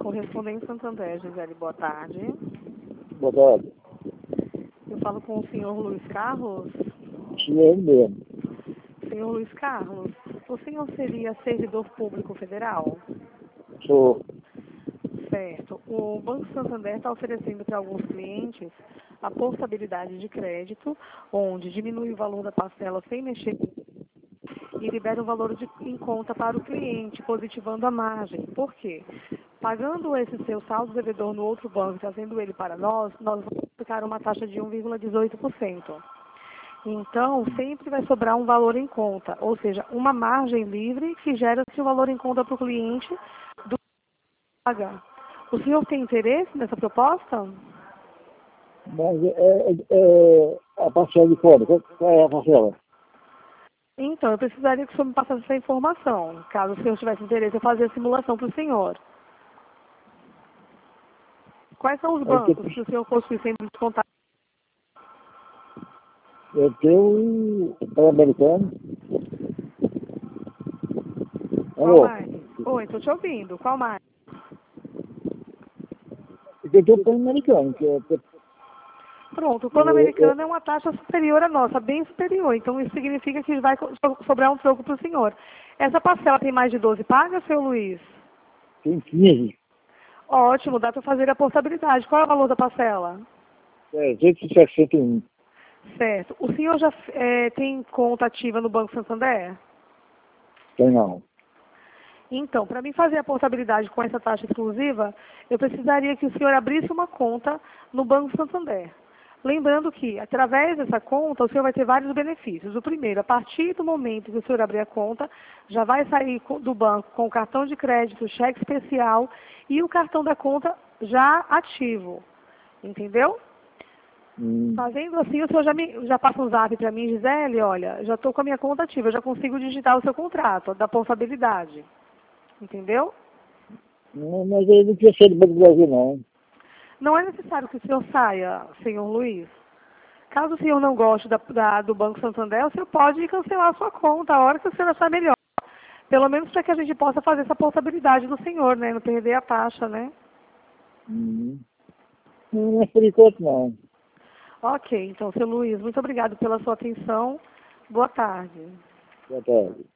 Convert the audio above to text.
Correspondente Santander, Gisele, boa tarde. Boa tarde. Eu falo com o senhor Luiz Carlos. Sim, é ele mesmo. Senhor Luiz Carlos, o senhor seria servidor público federal? Sou. Certo. O Banco Santander está oferecendo para alguns clientes a portabilidade de crédito, onde diminui o valor da parcela sem mexer e libera o valor em conta para o cliente, positivando a margem. Por quê? Pagando esse seu saldo devedor no outro banco, trazendo ele para nós vamos aplicar uma taxa de 1,18%. Então, sempre vai sobrar um valor em conta, ou seja, uma margem livre que gera-se o valor em conta para o cliente do pagar. O senhor tem interesse nessa proposta? Mas a parcela de quando? Qual é a parcela? Então, eu precisaria que o senhor me passasse essa informação. Caso o senhor tivesse interesse, eu fazer a simulação para o senhor. Quais são os bancos que o senhor fosse sempre descontar? Eu tenho o Pan-Americano. Qual Alô? mais? Oi, estou te ouvindo. Qual mais? Eu tenho o Pan-Americano, Pronto, o Pan-Americano é uma taxa superior à nossa, bem superior. Então, isso significa que vai sobrar um troco para o senhor. Essa parcela tem mais de 12 pagas, seu Luiz? tem 15. Ótimo, dá para fazer a portabilidade. Qual é o valor da parcela? 361. Certo. O senhor já tem conta ativa no Banco Santander? Tem não. Então, para mim fazer a portabilidade com essa taxa exclusiva, eu precisaria que o senhor abrisse uma conta no Banco Santander. Lembrando que, através dessa conta, o senhor vai ter vários benefícios. O primeiro, a partir do momento que o senhor abrir a conta, já vai sair do banco com o cartão de crédito, cheque especial e o cartão da conta já ativo. Entendeu? Fazendo assim, o senhor já passa um zap para mim, Gisele, olha, já estou com a minha conta ativa, eu já consigo digitar o seu contrato, da portabilidade. Entendeu? Não, mas ele não precisa ser do Banco do Brasil, não. Não é necessário que o senhor saia, senhor Luiz. Caso o senhor não goste do Banco Santander, o senhor pode cancelar a sua conta a hora que o senhor achar melhor. Pelo menos para que a gente possa fazer essa portabilidade do senhor, né? Não perder a taxa, né? Não é por enquanto, não. Ok, então, senhor Luiz, muito obrigado pela sua atenção. Boa tarde. Boa tarde.